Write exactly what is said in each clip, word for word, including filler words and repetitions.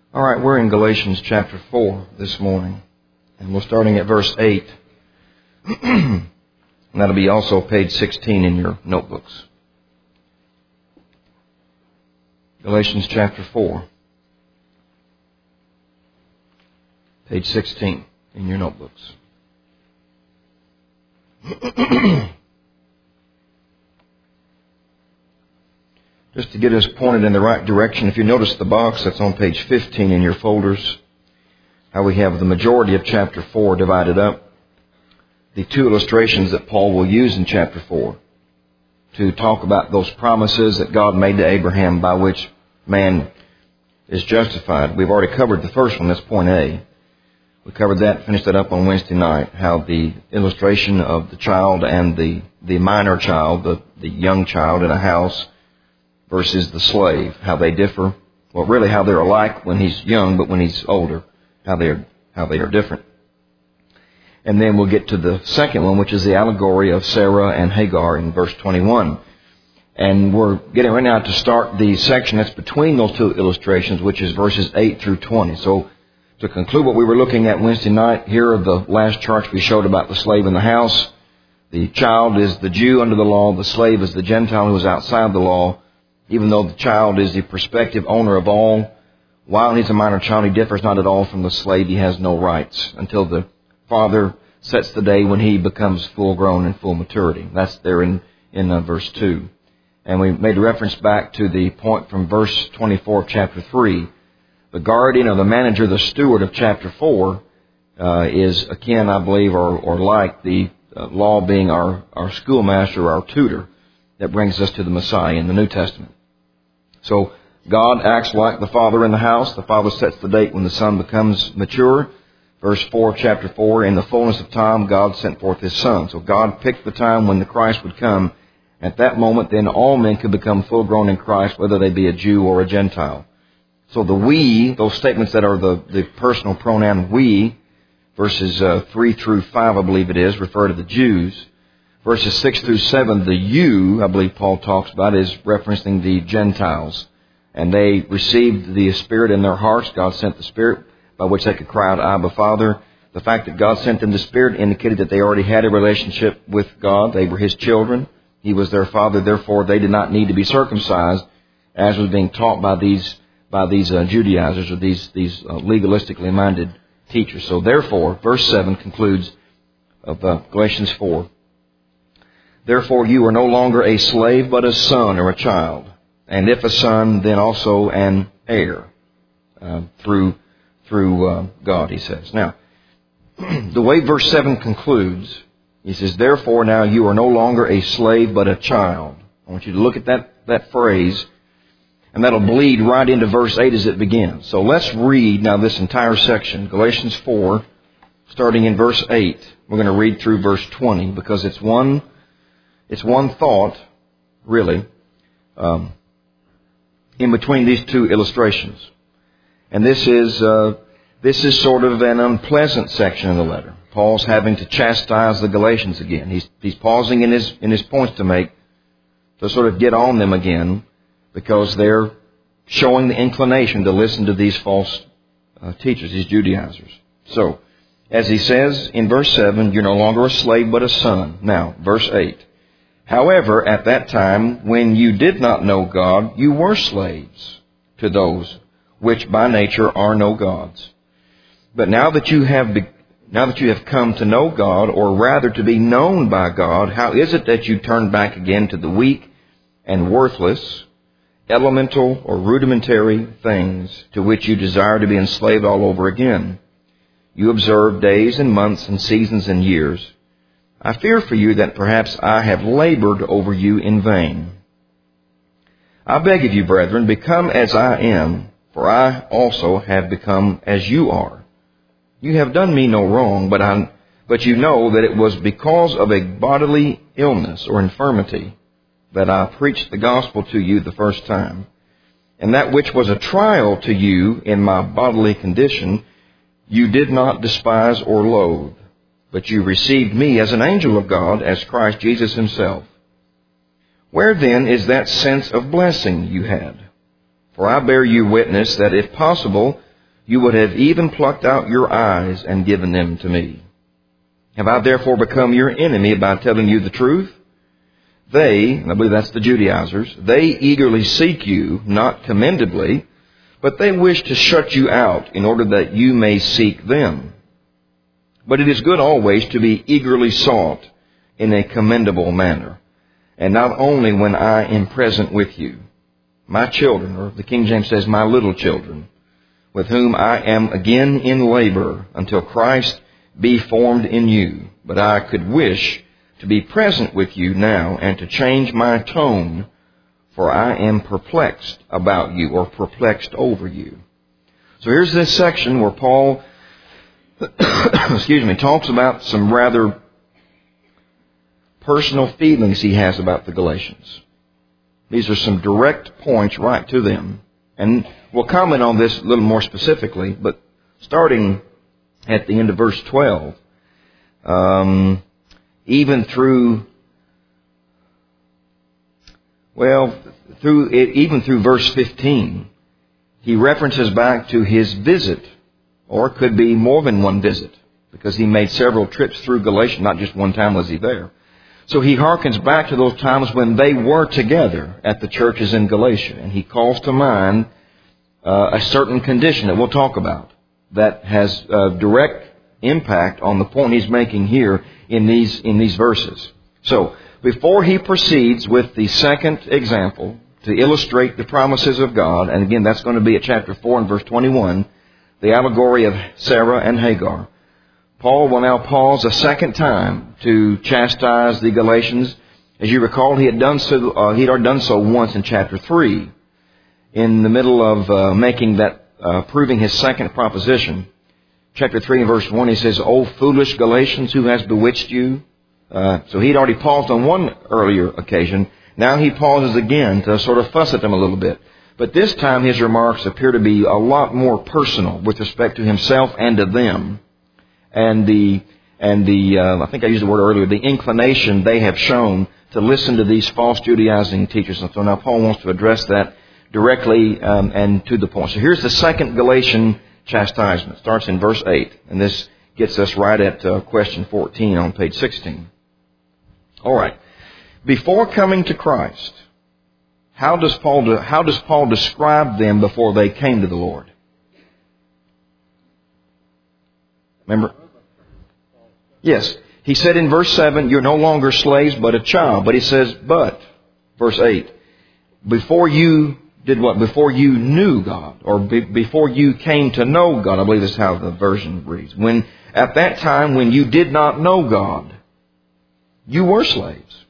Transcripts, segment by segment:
All right, we're in Galatians chapter four this morning, and we're starting at verse eight. And that'll be also page sixteen in your notebooks. Galatians chapter four, page sixteen in your notebooks. Just to get us pointed in the right direction, if you notice the box that's on page fifteen in your folders, how we have the majority of chapter four divided up. The two illustrations that Paul will use in chapter four to talk about those promises that God made to Abraham by which man is justified. We've already covered the first one, that's point A. We covered that, finished that up on Wednesday night, how the illustration of the child and the, the minor child, the, the young child in a house, versus the slave, how they differ. Well, really how they're alike when he's young, but when he's older, how they're how they are different. And then we'll get to the second one, which is the allegory of Sarah and Hagar in verse twenty-one. And we're getting right now to start the section that's between those two illustrations, which is verses eight through twenty. So to conclude what we were looking at Wednesday night, here are the last charts we showed about the slave in the house. The child is the Jew under the law. The slave is the Gentile who is outside the law. Even though the child is the prospective owner of all, while he's a minor child, he differs not at all from the slave. He has no rights until the father sets the day when he becomes full grown and full maturity. That's there in, in uh, verse two. And we made reference back to the point from verse twenty-four of chapter three. The guardian or the manager, the steward of chapter four, uh, is akin, I believe, or, or like the uh, law being our, our schoolmaster, our tutor, that brings us to the Messiah in the New Testament. So God acts like the father in the house. The father sets the date when the son becomes mature. Verse four of chapter four, in the fullness of time, God sent forth his son. So God picked the time when the Christ would come. At that moment, then all men could become full grown in Christ, whether they be a Jew or a Gentile. So the we, those statements that are the, the personal pronoun we, verses uh, three through five, I believe it is, refer to the Jews. Verses six through seven, the you, I believe Paul talks about, is referencing the Gentiles. And they received the Spirit in their hearts. God sent the Spirit by which they could cry out, Abba, Father. The fact that God sent them the Spirit indicated that they already had a relationship with God. They were his children. He was their father. Therefore, they did not need to be circumcised, as was being taught by these by these uh, Judaizers or these, these uh, legalistically minded teachers. So therefore, verse seven concludes of uh, Galatians four. Therefore, you are no longer a slave, but a son or a child. And if a son, then also an heir uh, through through uh, God, he says. Now, the way verse seven concludes, he says, therefore now you are no longer a slave, but a child. I want you to look at that, that phrase, and that'll bleed right into verse eight as it begins. So let's read now this entire section, Galatians four, starting in verse eight. We're going to read through verse twenty, because it's one... It's one thought, really, um, in between these two illustrations. And this is uh, this is sort of an unpleasant section of the letter. Paul's having to chastise the Galatians again. He's he's pausing in his in his points to make to sort of get on them again, because they're showing the inclination to listen to these false uh, teachers, these Judaizers. So, as he says in verse seven, you're no longer a slave but a son. Now, verse eight. However, at that time, when you did not know God, you were slaves to those which by nature are no gods. But now that you have be, now that you have come to know God, or rather to be known by God, how is it that you turn back again to the weak and worthless, elemental or rudimentary things to which you desire to be enslaved all over again? You observe days and months and seasons and years. I fear for you that perhaps I have labored over you in vain. I beg of you, brethren, become as I am, for I also have become as you are. You have done me no wrong, but I, but you know that it was because of a bodily illness or infirmity that I preached the gospel to you the first time. And that which was a trial to you in my bodily condition, you did not despise or loathe. But you received me as an angel of God, as Christ Jesus himself. Where then is that sense of blessing you had? For I bear you witness that if possible, you would have even plucked out your eyes and given them to me. Have I therefore become your enemy by telling you the truth? They, and I believe that's the Judaizers, they eagerly seek you, not commendably, but they wish to shut you out in order that you may seek them. But it is good always to be eagerly sought in a commendable manner, and not only when I am present with you. My children, or the King James says, my little children, with whom I am again in labor until Christ be formed in you. But I could wish to be present with you now and to change my tone, for I am perplexed about you, or perplexed over you. So here's this section where Paul, excuse me, talks about some rather personal feelings he has about the Galatians. These are some direct points right to them. And we'll comment on this a little more specifically, but starting at the end of verse twelve, um, even through, well, through even through verse fifteen, he references back to his visit, or it could be more than one visit, because he made several trips through Galatia, not just one time was he there. So he harkens back to those times when they were together at the churches in Galatia, and he calls to mind uh, a certain condition that we'll talk about that has a direct impact on the point he's making here in these in these verses. So, before he proceeds with the second example to illustrate the promises of God, and again that's going to be at chapter four and verse twenty-one, the allegory of Sarah and Hagar, Paul will now pause a second time to chastise the Galatians. As you recall, he had done so. Uh, he had already done so once in chapter three, in the middle of uh, making that, uh, proving his second proposition. Chapter three and verse one, he says, "O foolish Galatians, who has bewitched you?" Uh, so he'd already paused on one earlier occasion. Now he pauses again to sort of fuss at them a little bit. But this time his remarks appear to be a lot more personal with respect to himself and to them. And the, and the, uh, I think I used the word earlier, the inclination they have shown to listen to these false Judaizing teachers. And so now Paul wants to address that directly um, and to the point. So here's the second Galatian chastisement. It starts in verse eight. And this gets us right at uh, question fourteen on page sixteen. All right. Before coming to Christ, how does Paul do, how does Paul describe them before they came to the Lord? Remember? Yes. He said in verse seven, you're no longer slaves but a child. But he says, but, verse eight, before you did what? Before you knew God, or be, before you came to know God, I believe that's how the version reads. When, at that time when you did not know God, you were slaves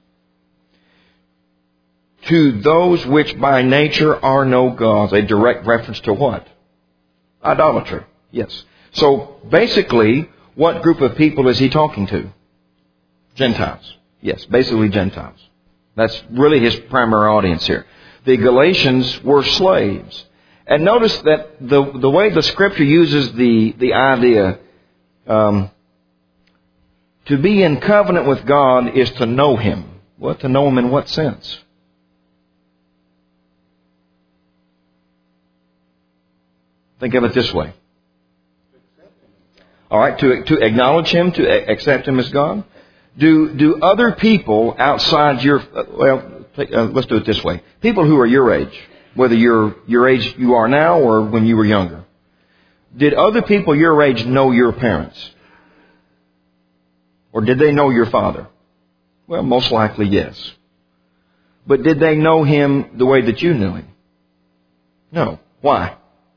to those which by nature are no gods. A direct reference to what? Idolatry. Yes. So basically, what group of people is he talking to? Gentiles. Yes, basically Gentiles. That's really his primary audience here. The Galatians were slaves. And notice that the the way the Scripture uses the, the idea, um, to be in covenant with God is to know Him. What? To know Him in what sense? Think of it this way. All right, to to acknowledge Him, to accept Him as God. Do do other people outside your well? Take, uh, let's do it this way. People who are your age, whether you're your age you are now or when you were younger, did other people your age know your parents, or did they know your father? Well, most likely yes. But did they know Him the way that you knew Him? No. Why?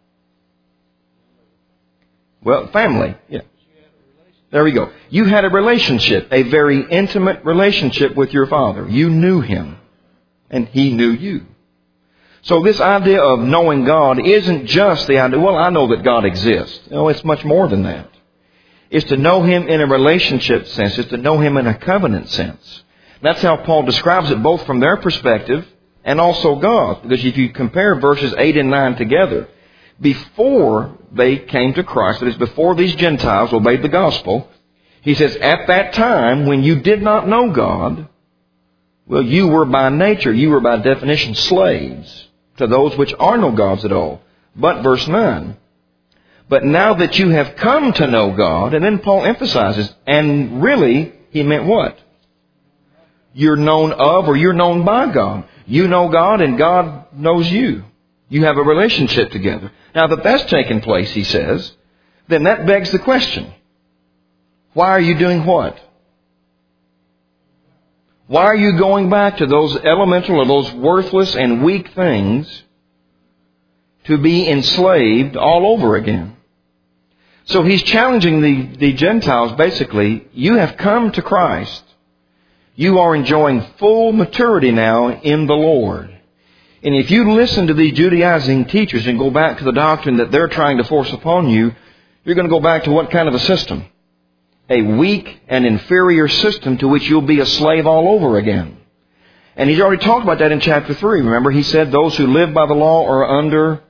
Well, family. Yeah. There we go. You had a relationship, a very intimate relationship with your father. You knew Him, and He knew you. So this idea of knowing God isn't just the idea, well, I know that God exists. No, it's much more than that. It's to know Him in a relationship sense. It's to know Him in a covenant sense. That's how Paul describes it, both from their perspective and also God. Because if you compare verses eight and nine together, before they came to Christ, that is, before these Gentiles obeyed the gospel, he says, at that time when you did not know God, well, you were by nature, you were by definition slaves to those which are no gods at all. But, verse nine, But now that you have come to know God, and then Paul emphasizes, and really, he meant what? You're known of or you're known by God. You know God and God knows you. You have a relationship together. Now that that's taken place, he says, then that begs the question. Why are you doing what? Why are you going back to those elemental or those worthless and weak things to be enslaved all over again? So he's challenging the, the Gentiles basically, you have come to Christ. You are enjoying full maturity now in the Lord. And if you listen to these Judaizing teachers and go back to the doctrine that they're trying to force upon you, you're going to go back to what kind of a system? A weak and inferior system to which you'll be a slave all over again. And he's already talked about that in chapter three. Remember, he said those who live by the law are under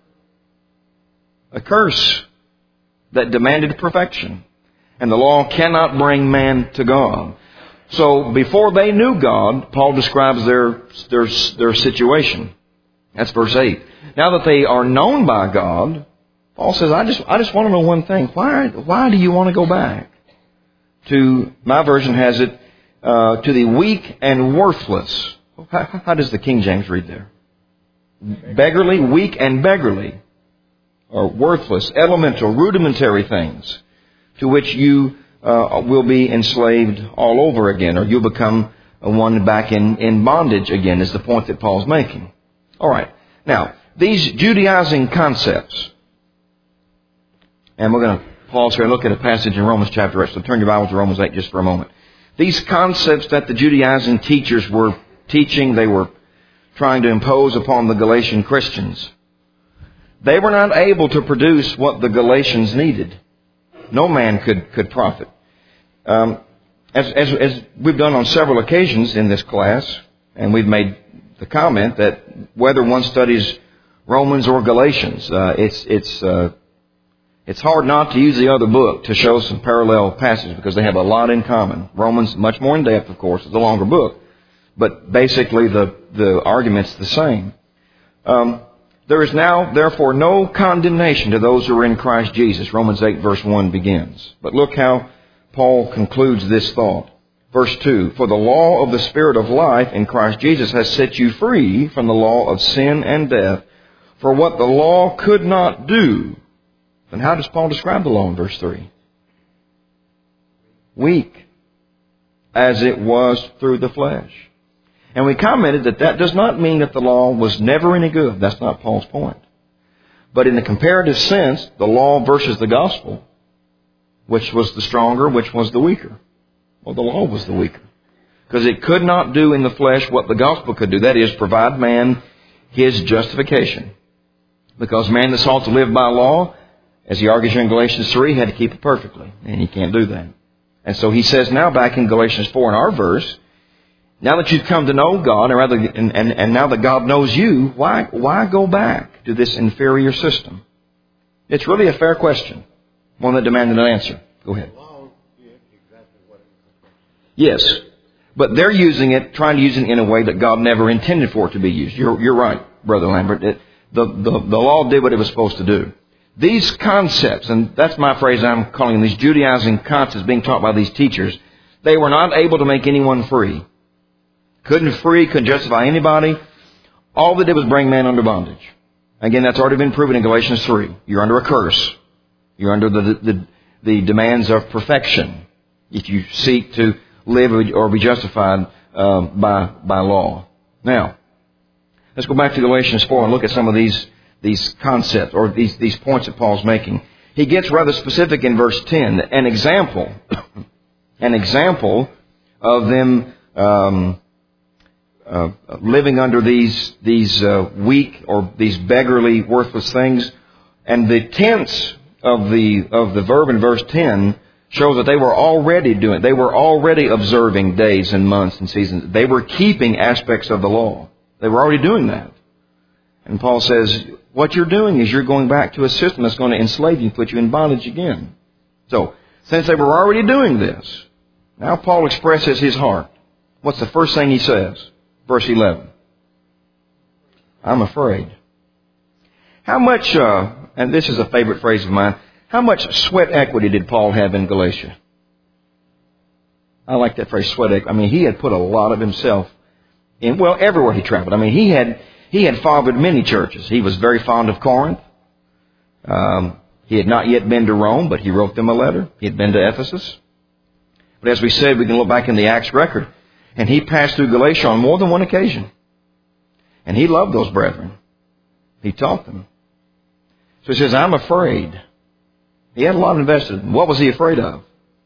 a curse that demanded perfection. And the law cannot bring man to God. So before they knew God, Paul describes their, their, their situation. That's verse eight. Now that they are known by God, Paul says, I just, I just want to know one thing. Why, why do you want to go back? To, my version has it, uh, to the weak and worthless. How, how does the King James read there? Beggarly, weak and beggarly. Or worthless, elemental, rudimentary things to which you uh, will be enslaved all over again, or you'll become one back in, in bondage again, is the point that Paul's making. All right. Now, these Judaizing concepts, and we're going to pause here and look at a passage in Romans chapter eight. So turn your Bible to Romans eight just for a moment. These concepts that the Judaizing teachers were teaching, they were trying to impose upon the Galatian Christians, they were not able to produce what the Galatians needed. No man could, could profit. Um, as, as, as we've done on several occasions in this class, and we've made the comment that whether one studies Romans or Galatians, uh, it's it's uh, it's hard not to use the other book to show some parallel passages because they have a lot in common. Romans, much more in depth, of course, is a longer book, but basically the the argument's the same. Um, There is now, therefore, no condemnation to those who are in Christ Jesus. Romans eight verse one begins. But look how Paul concludes this thought. Verse two, for the law of the Spirit of life in Christ Jesus has set you free from the law of sin and death. For what the law could not do. Then how does Paul describe the law in verse three? Weak, as it was through the flesh. And we commented that that does not mean that the law was never any good. That's not Paul's point. But in the comparative sense, the law versus the gospel, which was the stronger, which was the weaker? Well, the law was the weaker. Because it could not do in the flesh what the gospel could do. That is, provide man his justification. Because man that sought to live by law, as he argues here in Galatians three, had to keep it perfectly. And he can't do that. And so he says now back in Galatians four in our verse, now that you've come to know God, or rather, and, and, and now that God knows you, why, why go back to this inferior system? It's really a fair question. One that demanded an answer. Go ahead. Yes. But they're using it, trying to use it in a way that God never intended for it to be used. You're, you're right, Brother Lambert. It, the, the, the law did what it was supposed to do. These concepts, and that's my phrase I'm calling them, these Judaizing concepts being taught by these teachers, they were not able to make anyone free. Couldn't free, couldn't justify anybody. All they did was bring man under bondage. Again, that's already been proven in Galatians three. You're under a curse. You're under the, the, the demands of perfection if you seek to live or be justified uh, by, by law. Now, let's go back to Galatians four and look at some of these, these concepts or these, these points that Paul's making. He gets rather specific in verse ten. An example, an example of them um, Uh, living under these these uh, weak or these beggarly, worthless things, and the tense of the of the verb in verse ten shows that they were already doing. They were already observing days and months and seasons. They were keeping aspects of the law. They were already doing that. And Paul says, what you're doing is you're going back to a system that's going to enslave you and put you in bondage again. So, since they were already doing this, now Paul expresses his heart. What's the first thing he says? Verse eleven. I'm afraid. How much, uh, and this is a favorite phrase of mine, How much sweat equity did Paul have in Galatia? I like that phrase, sweat equity. I mean, he had put a lot of himself in, well, everywhere he traveled. I mean, he had he had fathered many churches. He was very fond of Corinth. Um, he had not yet been to Rome, but he wrote them a letter. He had been to Ephesus. But as we said, we can look back in the Acts record, and he passed through Galatia on more than one occasion. And he loved those brethren. He taught them. So he says, I'm afraid. He had a lot invested. What was he afraid of?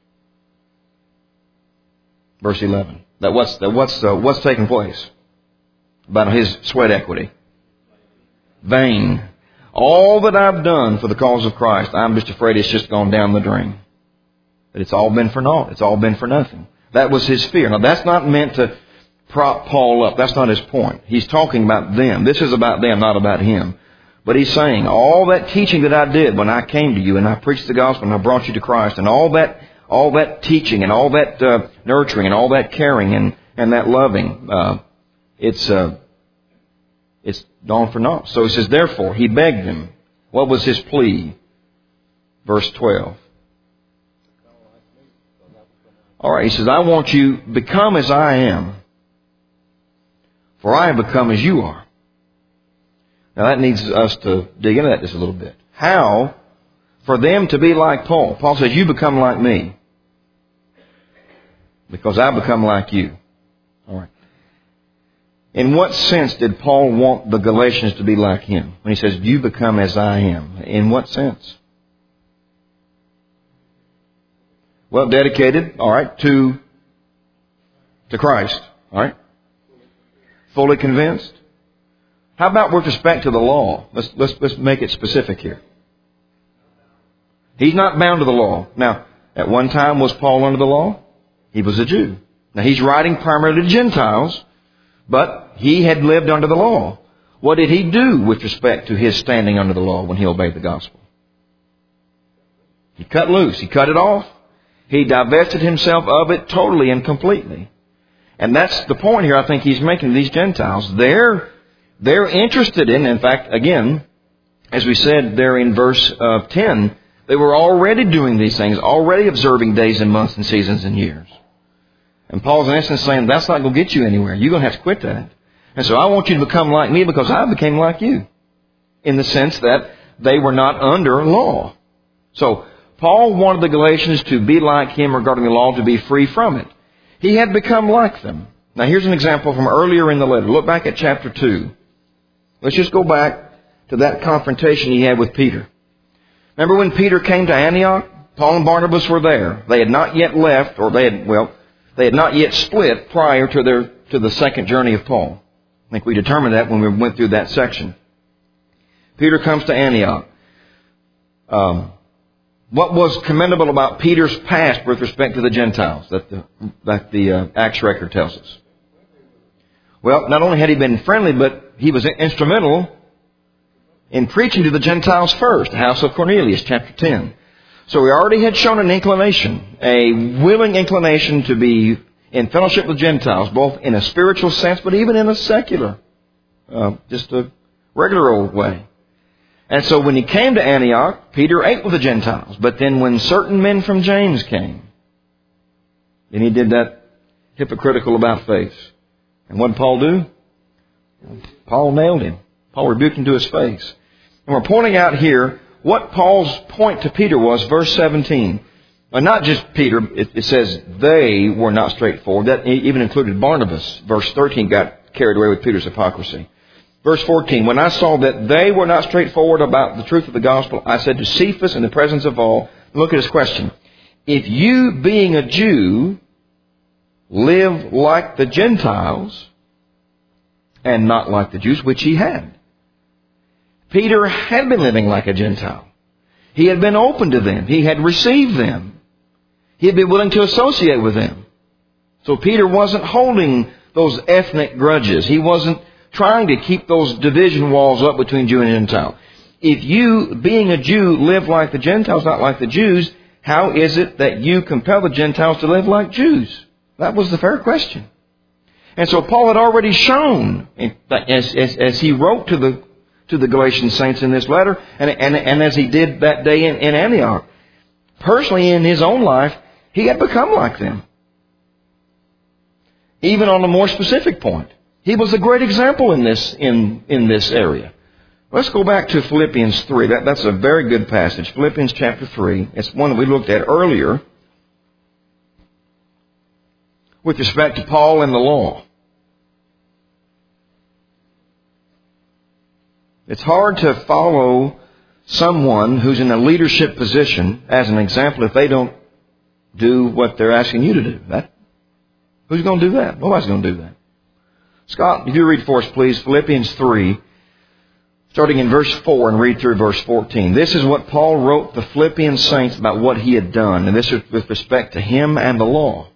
Verse eleven. That what's that what's uh, what's taking place about his sweat equity? Vain. All that I've done for the cause of Christ, I'm just afraid it's just gone down the drain. That it's all been for naught. It's all been for nothing. That was his fear. Now that's not meant to prop Paul up. That's not his point. He's talking about them. This is about them, not about him. But he's saying, all that teaching that I did when I came to you and I preached the gospel and I brought you to Christ, and all that all that teaching and all that uh, nurturing and all that caring and, and that loving, uh, it's uh, it's gone for naught. So he says, therefore, he begged them. What was his plea? Verse twelve. All right, he says, I want you to become as I am, for I have become as you are. Now that needs us to dig into that just a little bit. How for them to be like Paul? Paul says, you become like me, because I become like you. All right. In what sense did Paul want the Galatians to be like him? When he says, you become as I am. In what sense? Well, dedicated, all right, to, to Christ. All right. Fully convinced. How about with respect to the law? Let's, let's, let's make it specific here. He's not bound to the law. Now, at one time, was Paul under the law? He was a Jew. Now, he's writing primarily to Gentiles, but he had lived under the law. What did he do with respect to his standing under the law when he obeyed the gospel? He cut loose. He cut it off. He divested himself of it totally and completely. And that's the point here I think he's making to these Gentiles. They're, they're interested in, in fact, again, as we said there in verse uh, ten, they were already doing these things, already observing days and months and seasons and years. And Paul's in essence saying, that's not going to get you anywhere. You're going to have to quit that. And so I want you to become like me because I became like you. In the sense that they were not under law. So Paul wanted the Galatians to be like him regarding the law, to be free from it. He had become like them. Now here's an example from earlier in the letter. Look back at chapter two. Let's just go back to that confrontation he had with Peter. Remember when Peter came to Antioch? Paul and Barnabas were there. They had not yet left, or they had, well, they had not yet split prior to their, to the second journey of Paul. I think we determined that when we went through that section. Peter comes to Antioch. Um, what was commendable about Peter's past with respect to the Gentiles that the, that the uh, Acts record tells us? Well, not only had he been friendly, but he was instrumental in preaching to the Gentiles first, the house of Cornelius, chapter ten. So he already had shown an inclination, a willing inclination to be in fellowship with Gentiles, both in a spiritual sense, but even in a secular, uh, just a regular old way. And so when he came to Antioch, Peter ate with the Gentiles. But then when certain men from James came, then he did that hypocritical about face. And what did Paul do? Paul nailed him. Paul rebuked him to his face. And we're pointing out here what Paul's point to Peter was, verse seventeen. Well, not just Peter, it, it says they were not straightforward. That even included Barnabas. Verse thirteen got carried away with Peter's hypocrisy. Verse fourteen, when I saw that they were not straightforward about the truth of the gospel, I said to Cephas in the presence of all, look at his question. If you, being a Jew, live like the Gentiles and not like the Jews, which he had. Peter had been living like a Gentile. He had been open to them. He had received them. He had been willing to associate with them. So Peter wasn't holding those ethnic grudges. He wasn't trying to keep those division walls up between Jew and Gentile. If you, being a Jew, live like the Gentiles, not like the Jews, how is it that you compel the Gentiles to live like Jews? That was the fair question. And so Paul had already shown, as, as, as he wrote to the to the Galatian saints in this letter, and, and, and as he did that day in, in Antioch. Personally, in his own life, he had become like them. Even on a more specific point. He was a great example in this, in, in this area. Let's go back to Philippians three. That, that's a very good passage. Philippians chapter three. It's one that we looked at earlier with respect to Paul and the law. It's hard to follow someone who's in a leadership position as an example if they don't do what they're asking you to do. That, who's going to do that? Nobody's going to do that. Scott, if you read for us, please, Philippians three, starting in verse four and read through verse fourteen. This is what Paul wrote the Philippian saints about what he had done, and this is with respect to him and the law.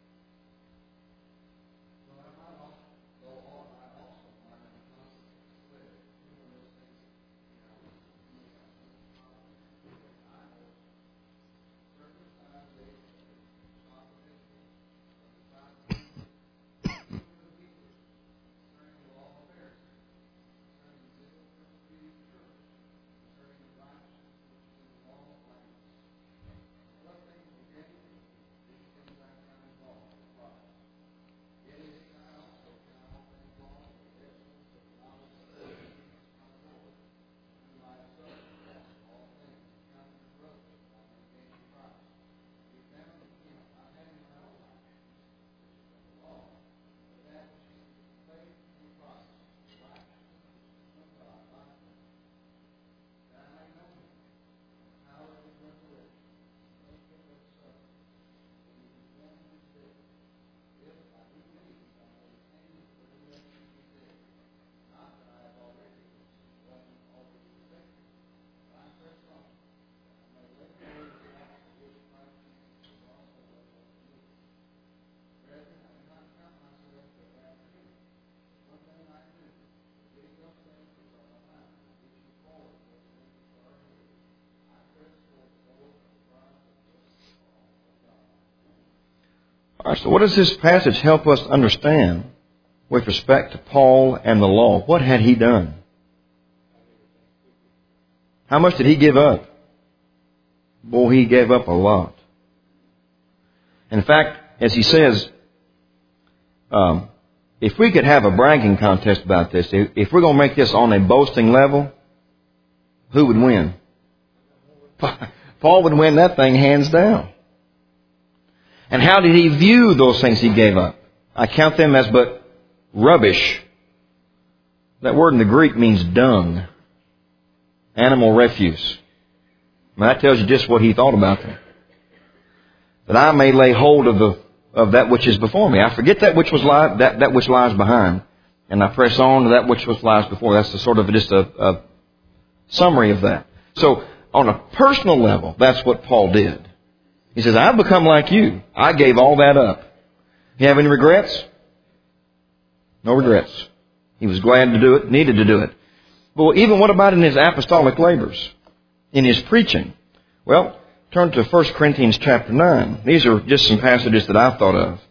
All right, so what does this passage help us understand with respect to Paul and the law? What had he done? How much did he give up? Boy, he gave up a lot. In fact, as he says, um, if we could have a bragging contest about this, if we're going to make this on a boasting level, who would win? Paul would win that thing hands down. And how did he view those things he gave up? I count them as but rubbish. That word in the Greek means dung. Animal refuse. Now that tells you just what he thought about them. That I may lay hold of the of that which is before me. I forget that which was li- that, that which lies behind. And I press on to that which was lies before. That's a sort of just a, a summary of that. So on a personal level, that's what Paul did. He says, I've become like you. I gave all that up. You have any regrets? No regrets. He was glad to do it, needed to do it. But even what about in his apostolic labors? In his preaching? Well, turn to First Corinthians chapter nine. These are just some passages that I've thought of.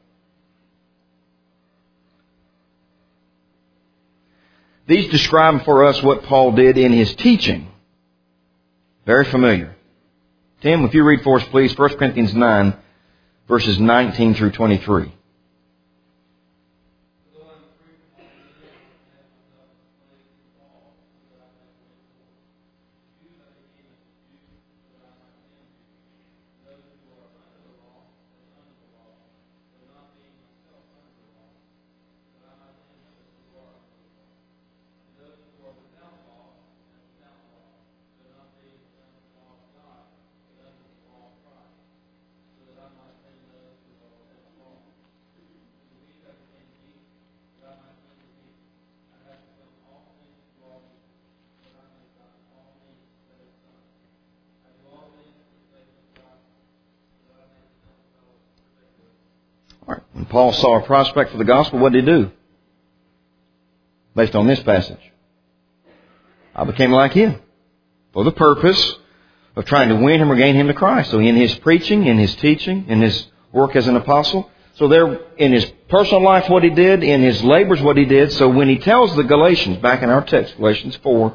These describe for us what Paul did in his teaching. Very familiar. Tim, if you read for us, please, First Corinthians nine, verses nineteen through twenty-three. When Paul saw a prospect for the gospel, what did he do? Based on this passage. I became like him for the purpose of trying to win him or gain him to Christ. So in his preaching, in his teaching, in his work as an apostle. So there, in his personal life, what he did, in his labors, what he did. So when he tells the Galatians, back in our text, Galatians four,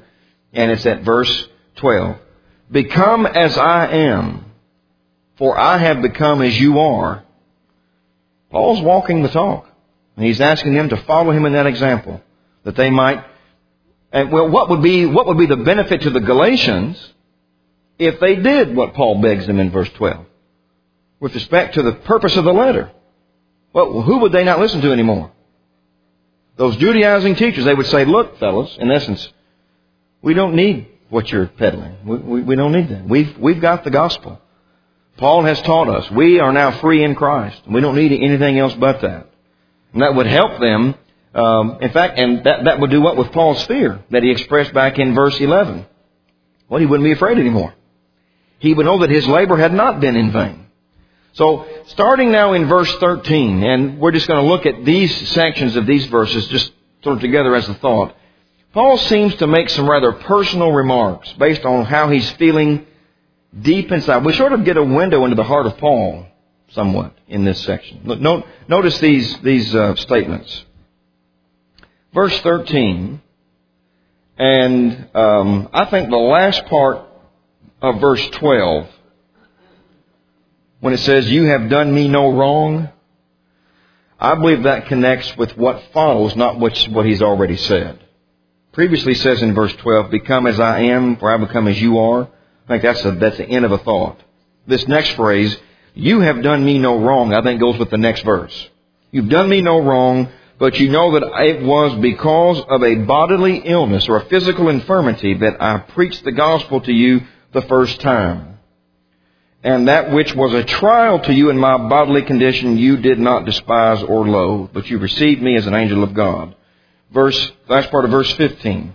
And it's at verse twelve. Become as I am, for I have become as you are. Paul's walking the talk. And he's asking them to follow him in that example. That they might... And well, what would be, what would be the benefit to the Galatians if they did what Paul begs them in verse twelve? With respect to the purpose of the letter. Well, who would they not listen to anymore? Those Judaizing teachers. They would say, look, fellas, in essence, we don't need what you're peddling. We, we, we don't need that. We've, we've got the gospel. Paul has taught us. We are now free in Christ. We don't need anything else but that. And that would help them. Um, in fact, and that, that would do what with Paul's fear that he expressed back in verse eleven. Well, he wouldn't be afraid anymore. He would know that his labor had not been in vain. So, starting now in verse thirteen, and we're just going to look at these sections of these verses just sort of together as a thought. Paul seems to make some rather personal remarks based on how he's feeling deep inside. We sort of get a window into the heart of Paul somewhat in this section. Look, note, notice these, these uh, statements. Verse thirteen, and um, I think the last part of verse twelve, when it says, you have done me no wrong, I believe that connects with what follows, not what, what he's already said. Previously says in verse twelve, become as I am, for I become as you are. I think that's, a, that's the end of a thought. This next phrase, you have done me no wrong, I think goes with the next verse. You've done me no wrong, but you know that it was because of a bodily illness or a physical infirmity that I preached the gospel to you the first time. And that which was a trial to you in my bodily condition you did not despise or loathe, but you received me as an angel of God. Verse, last part of verse fifteen.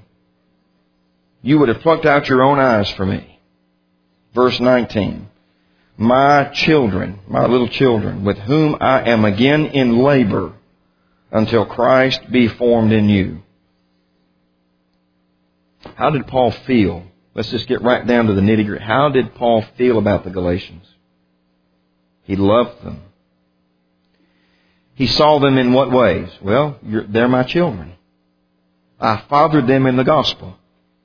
You would have plucked out your own eyes for me. Verse nineteen. My children, my little children, with whom I am again in labor, until Christ be formed in you. How did Paul feel? Let's just get right down to the nitty-gritty. How did Paul feel about the Galatians? He loved them. He saw them in what ways? Well, you're, they're my children. I fathered them in the gospel.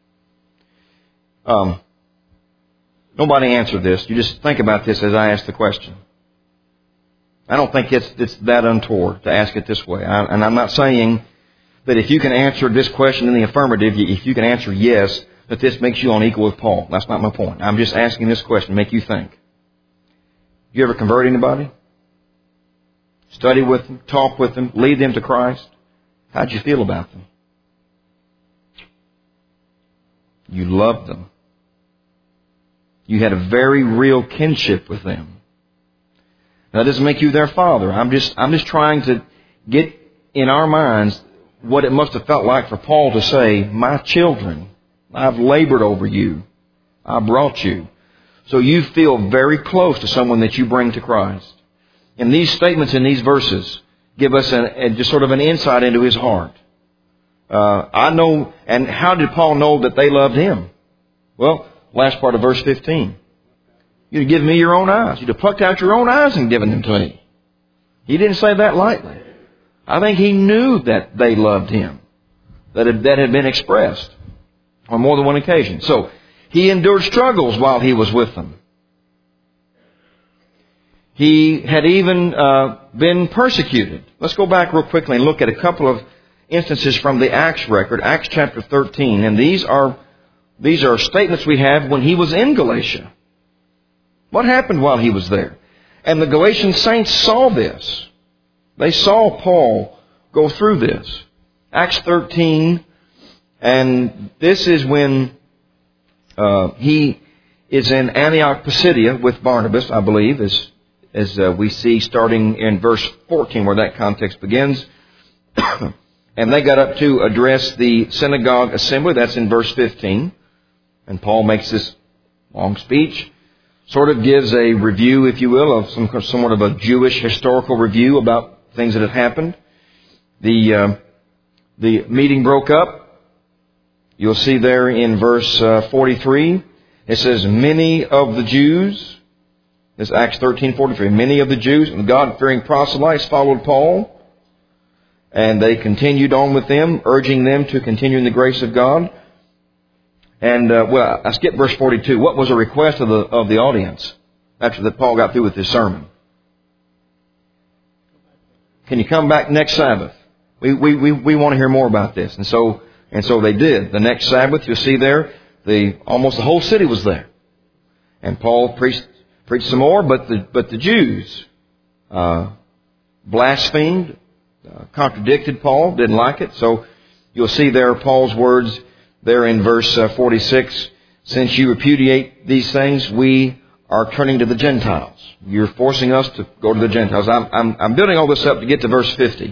Um, nobody answered this. You just think about this as I ask the question. I don't think it's, it's that untoward to ask it this way. I, and I'm not saying that if you can answer this question in the affirmative, if you can answer yes, that this makes you on equal with Paul. That's not my point. I'm just asking this question to make you think. You ever convert anybody? Study with them, talk with them, lead them to Christ? How'd you feel about them? You loved them. You had a very real kinship with them. Now, that doesn't make you their father. I'm just, I'm just trying to get in our minds what it must have felt like for Paul to say, my children, I've labored over you. I brought you. So you feel very close to someone that you bring to Christ. And these statements in these verses give us an, a, just sort of an insight into his heart. Uh, I know, and how did Paul know that they loved him? Well, last part of verse fifteen. You'd have given me your own eyes. You'd have plucked out your own eyes and given them to me. He didn't say that lightly. I think he knew that they loved him. That had, that had been expressed on more than one occasion. So, he endured struggles while he was with them. He had even uh, been persecuted. Let's go back real quickly and look at a couple of instances from the Acts record, Acts chapter thirteen. And these are, these are statements we have when he was in Galatia. What happened while he was there? And the Galatian saints saw this. They saw Paul go through this. Acts thirteen, and this is when uh, he is in Antioch Pisidia with Barnabas, I believe, as, as uh, we see starting in verse fourteen where that context begins. And they got up to address the synagogue assembly. That's in verse fifteen. And Paul makes this long speech. Sort of gives a review, if you will, of some somewhat of a Jewish historical review about things that had happened. The uh, the meeting broke up. You'll see there in verse uh, forty-three, it says, many of the Jews, this is Acts thirteen forty-three, many of the Jews and God-fearing proselytes followed Paul, and they continued on with them, urging them to continue in the grace of God. And, uh, well, I skipped verse forty-two. What was the request of the, of the audience after that Paul got through with his sermon? Can you come back next Sabbath? We, we, we, we want to hear more about this. And so, and so they did. The next Sabbath, you'll see there, the, almost the whole city was there. And Paul preached, preached some more, but the, but the Jews, uh, blasphemed, uh, contradicted Paul, didn't like it. So you'll see there Paul's words there in verse uh, forty-six. Since you repudiate these things, we are turning to the Gentiles. You're forcing us to go to the Gentiles. I'm, I'm, I'm building all this up to get to verse fifty.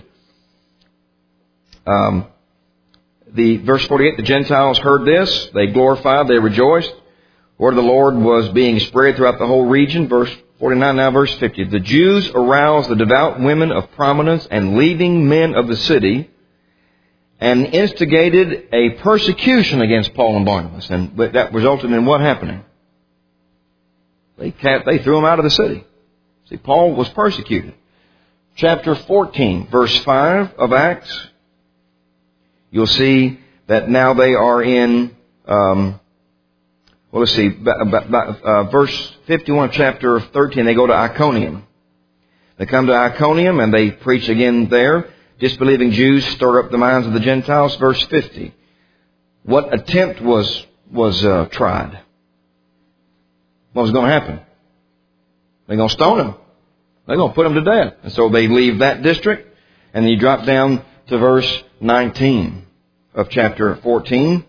Um, the verse forty-eight, the Gentiles heard this. They glorified, they rejoiced. The word of the Lord was being spread throughout the whole region. Verse forty-nine, now verse fifty. The Jews aroused the devout women of prominence and leading men of the city and instigated a persecution against Paul and Barnabas. And that resulted in what happening? They, they threw them out of the city. See, Paul was persecuted. Chapter fourteen, verse five of Acts. You'll see that now they are in, um, well, let's see, uh, verse fifty-one of chapter thirteen, they go to Iconium. They come to Iconium and they preach again there. Disbelieving Jews stir up the minds of the Gentiles. Verse fifty. What attempt was was uh, tried? What was going to happen? They're going to stone him. They're going to put him to death. And so they leave that district, and then you drop down to verse nineteen of chapter fourteen.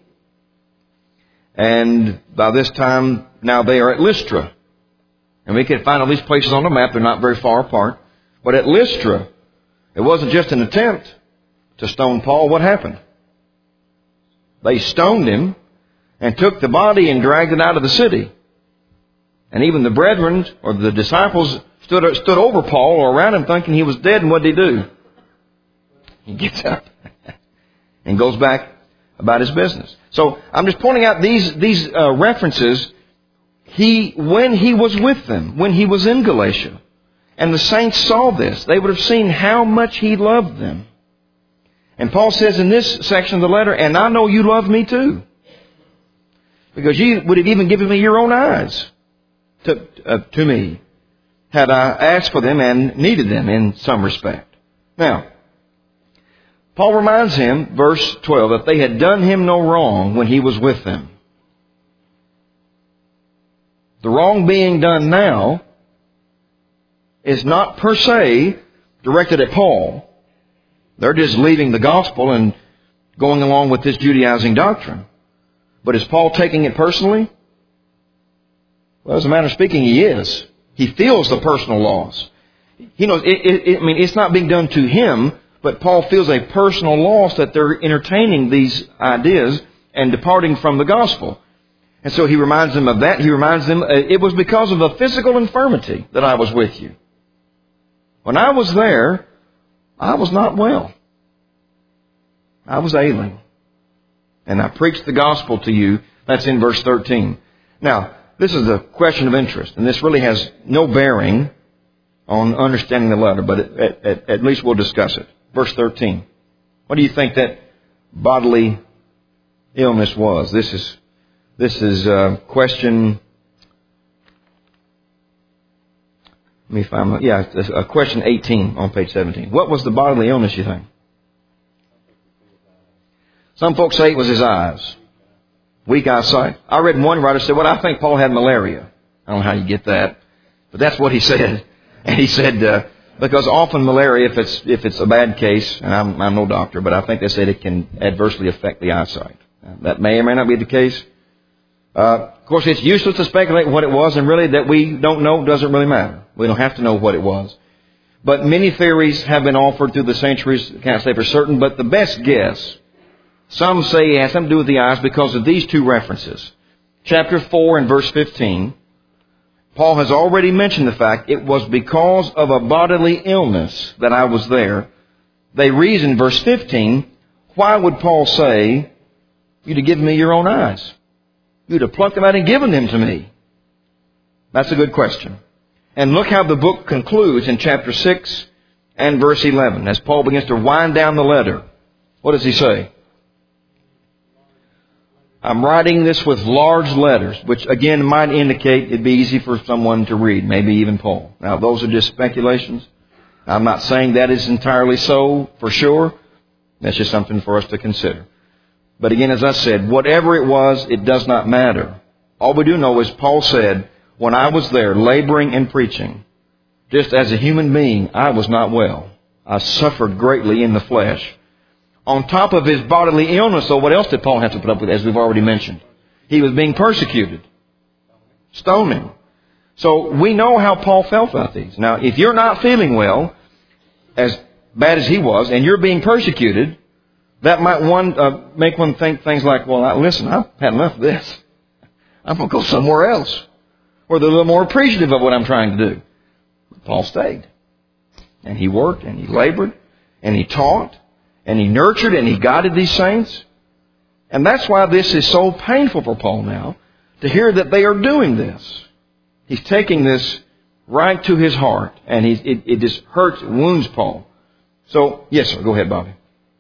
And by this time, now they are at Lystra. And we can find all these places on the map. They're not very far apart. But at Lystra, it wasn't just an attempt to stone Paul. What happened? They stoned him and took the body and dragged it out of the city. And even the brethren or the disciples stood stood over Paul or around him thinking he was dead. And what did he do? He gets up and goes back about his business. So I'm just pointing out these these uh, references. He when he was with them, when he was in Galatia. And the saints saw this. They would have seen how much he loved them. And Paul says in this section of the letter, and I know you love me too. Because you would have even given me your own eyes to, uh, to me, had I asked for them and needed them in some respect. Now, Paul reminds him, verse twelve, that they had done him no wrong when he was with them. The wrong being done now is not per se directed at Paul. They're just leaving the gospel and going along with this Judaizing doctrine. But is Paul taking it personally? Well, as a matter of speaking, he is. He feels the personal loss. He knows, it, it, it, I mean, it's not being done to him, but Paul feels a personal loss that they're entertaining these ideas and departing from the gospel. And so he reminds them of that. He reminds them, it was because of a physical infirmity that I was with you. When I was there, I was not well. I was ailing. And I preached the gospel to you. That's in verse thirteen. Now, this is a question of interest, and this really has no bearing on understanding the letter, but at, at, at least we'll discuss it. Verse thirteen. What do you think that bodily illness was? This is this is uh, question. Let me find my, yeah, uh, question eighteen on page seventeen. What was the bodily illness, you think? Some folks say it was his eyes. Weak eyesight. I read one writer said, well, I think Paul had malaria. I don't know how you get that, but that's what he said. And he said, uh, because often malaria, if it's if it's a bad case, and I'm, I'm no doctor, but I think they said it can adversely affect the eyesight. Uh, that may or may not be the case. Uh, of course, it's useless to speculate what it was, and really that we don't know doesn't really matter. We don't have to know what it was. But many theories have been offered through the centuries. Can't say for certain, but the best guess, some say it has something to do with the eyes because of these two references. Chapter four and verse fifteen, Paul has already mentioned the fact it was because of a bodily illness that I was there. They reason, verse fifteen, why would Paul say, you'd have given me your own eyes? You'd have plucked them out and given them to me. That's a good question. And look how the book concludes in chapter six and verse eleven. As Paul begins to wind down the letter, what does he say? I'm writing this with large letters, which again might indicate it'd be easy for someone to read, maybe even Paul. Now, those are just speculations. I'm not saying that is entirely so for sure. That's just something for us to consider. But again, as I said, whatever it was, it does not matter. All we do know is Paul said, when I was there laboring and preaching, just as a human being, I was not well. I suffered greatly in the flesh. On top of his bodily illness, though, what else did Paul have to put up with, as we've already mentioned? He was being persecuted. Stoning. So we know how Paul felt about these. Now, if you're not feeling well, as bad as he was, and you're being persecuted, that might one uh, make one think things like, well, I, listen, I've had enough of this. I'm going to go somewhere else where they're a little more appreciative of what I'm trying to do. But Paul stayed. And he worked, and he labored, and he taught, and he nurtured, and he guided these saints. And that's why this is so painful for Paul now, to hear that they are doing this. He's taking this right to his heart, and he's, it, it just hurts, it wounds Paul. So, yes, sir, go ahead, Bobby.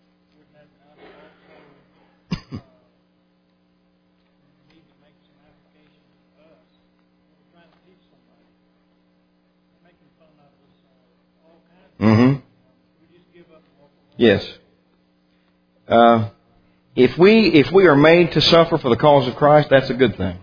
Mm-hmm. Yes. Uh, if we if we are made to suffer for the cause of Christ, that's a good thing.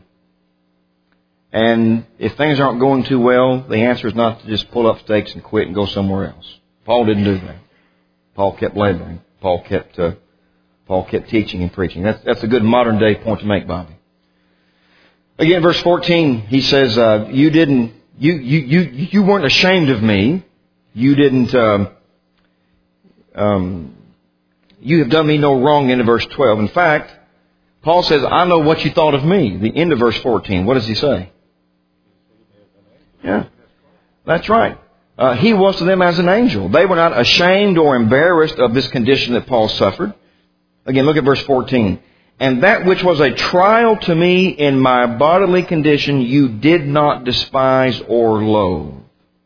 And if things aren't going too well, the answer is not to just pull up stakes and quit and go somewhere else. Paul didn't do that. Paul kept laboring. Paul kept uh, Paul kept teaching and preaching. That's that's a good modern day point to make, Bobby. Again, verse fourteen, he says, uh, "You didn't you you you you weren't ashamed of me. You didn't." Um, um, You have done me no wrong, into verse twelve. In fact, Paul says, I know what you thought of me. The end of verse fourteen. What does he say? Yeah, that's right. Uh, he was to them as an angel. They were not ashamed or embarrassed of this condition that Paul suffered. Again, look at verse fourteen. And that which was a trial to me in my bodily condition, you did not despise or loathe.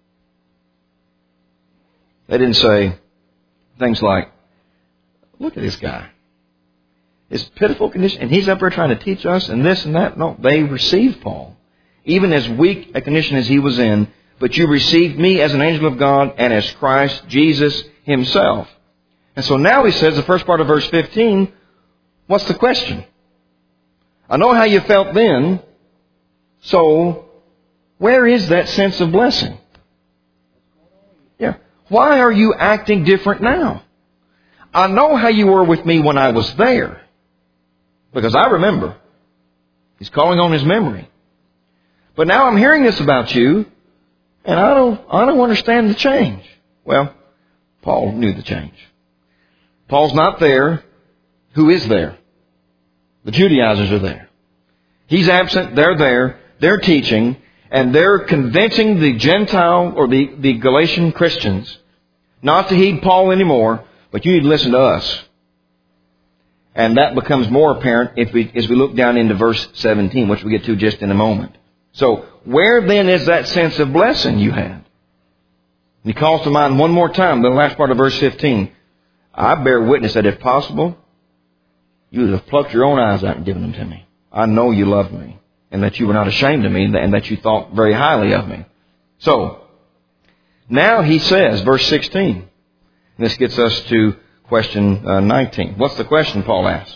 They didn't say things like, look at this guy. His pitiful condition. And he's up there trying to teach us and this and that. No, they received Paul. Even as weak a condition as he was in. But you received me as an angel of God and as Christ Jesus himself. And so now he says, the first part of verse fifteen, what's the question? I know how you felt then. So where is that sense of blessing? Yeah. Why are you acting different now? I know how you were with me when I was there. Because I remember. He's calling on his memory. But now I'm hearing this about you, and I don't, I don't understand the change. Well, Paul knew the change. Paul's not there. Who is there? The Judaizers are there. He's absent. They're there. They're teaching. And they're convincing the Gentile or the, the Galatian Christians not to heed Paul anymore, but you need to listen to us. And that becomes more apparent if we, as we look down into verse seventeen, which we'll get to just in a moment. So, where then is that sense of blessing you had? He calls to mind one more time, the last part of verse fifteen. I bear witness that if possible, you would have plucked your own eyes out and given them to me. I know you loved me, and that you were not ashamed of me, and that you thought very highly of me. So, now he says, verse sixteen, and this gets us to question uh, nineteen. What's the question Paul asks?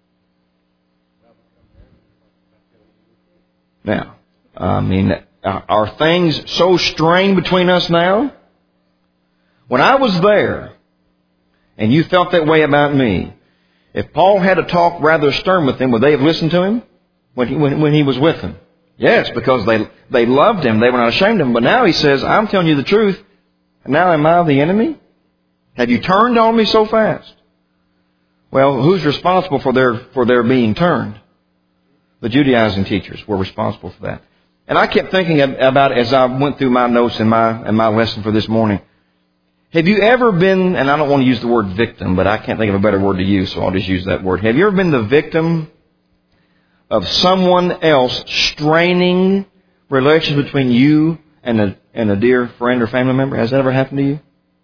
Now, I mean, are things so strained between us now? When I was there, and you felt that way about me, if Paul had a talk rather stern with them, would they have listened to him when he, when, when he was with them? Yes, because they they loved him. They were not ashamed of him. But now he says, I'm telling you the truth. And now am I the enemy? Have you turned on me so fast? Well, who's responsible for their for their being turned? The Judaizing teachers were responsible for that. And I kept thinking about it as I went through my notes and my and my lesson for this morning. Have you ever been, and I don't want to use the word victim, but I can't think of a better word to use, so I'll just use that word. Have you ever been the victim of someone else straining relations between you and a and a dear friend or family member? Has that ever happened to you?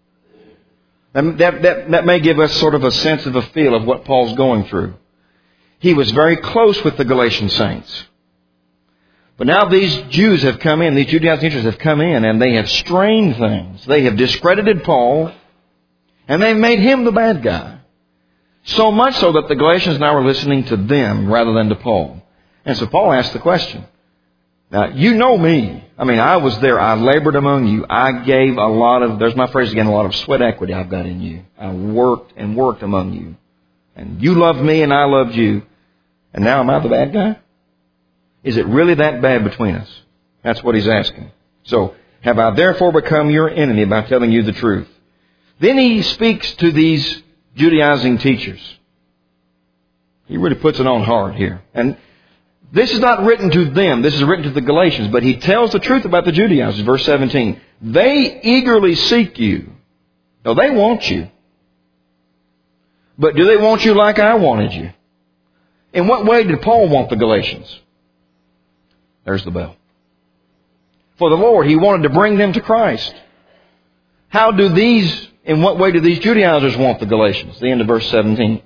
That, that, that, that may give us sort of a sense of a feel of what Paul's going through. He was very close with the Galatian saints. But now these Jews have come in, these Judaizing teachers have come in, and they have strained things. They have discredited Paul, and they've made him the bad guy. So much so that the Galatians now are listening to them rather than to Paul. And so Paul asked the question. Now, you know me. I mean, I was there. I labored among you. I gave a lot of, there's my phrase again, a lot of sweat equity I've got in you. I worked and worked among you. And you loved me and I loved you. And now am I the bad guy? Is it really that bad between us? That's what he's asking. So, have I therefore become your enemy by telling you the truth? Then he speaks to these Judaizing teachers. He really puts it on hard here. And this is not written to them. This is written to the Galatians. But he tells the truth about the Judaizers. Verse seventeen. They eagerly seek you. No, they want you. But do they want you like I wanted you? In what way did Paul want the Galatians? There's the bell. For the Lord, He wanted to bring them to Christ. How do these, in what way do these Judaizers want the Galatians? The end of verse seventeen.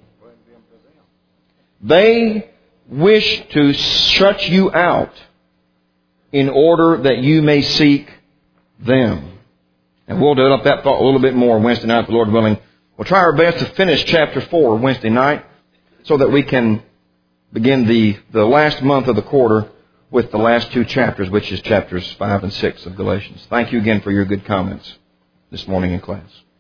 They wish to shut you out in order that you may seek them. And we'll develop that thought a little bit more Wednesday night, the Lord willing. We'll try our best to finish chapter four Wednesday night so that we can begin the, the last month of the quarter with the last two chapters, which is chapters five and six of Galatians. Thank you again for your good comments this morning in class.